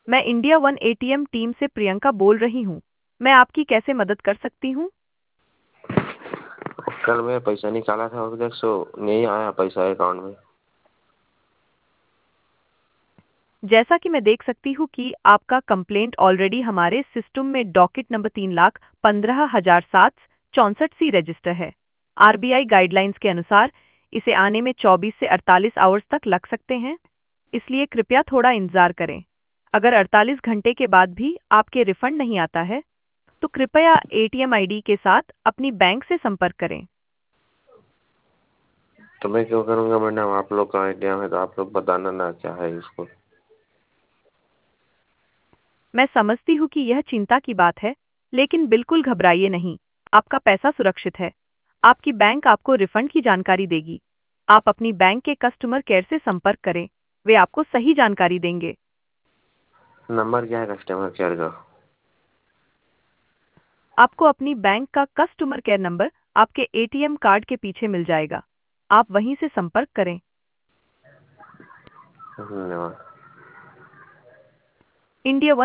मैं India one ATM team से प्रियंका बोल रही हूँ। मैं आपकी कैसे मदद कर सकती हूँ? कल मैं पैसा निकाला था उधर सो नहीं आया पैसा अकाउंट में। जैसा कि मैं देख सकती हूँ कि आपका कंप्लेंट ऑलरेडी हमारे सिस्टम में डॉकेट नंबर 3,15,764 सी रजिस्टर है। आरबीआई गाइडलाइंस के अनुसार इसे आने में 24 से 48 आवर्स तक लग सकते हैं, इसलिए कृपया थोड़ा इंतजार करें। अगर 48 घंटे के बाद भी आपके रिफंड नहीं आता है, तो कृपया एटीएम आईडी के साथ अपनी बैंक से संपर्क करें। तो मैं क्यों करूँगा मैडम, आप लोग का आइडिया है तो आप लोग बताना ना क्या है इसको। मैं समझती हूँ कि यह चिंता की बात है, लेकिन बिल्कुल घबराइए नहीं। आपका पैसा सुरक्षित है। आपकी बैंक आपको रिफंड की जानकारी देगी। आप अपनी बैंक के कस्टमर केयर से संपर्क करें, वे आपको सही जानकारी देंगे। नंबर क्या है कस्टमर केयर का? आपको अपनी बैंक का कस्टमर केयर नंबर आपके एटीएम कार्ड के पीछे मिल जाएगा। आप वहीं से संपर्क करें। धन्यवाद। इंडिया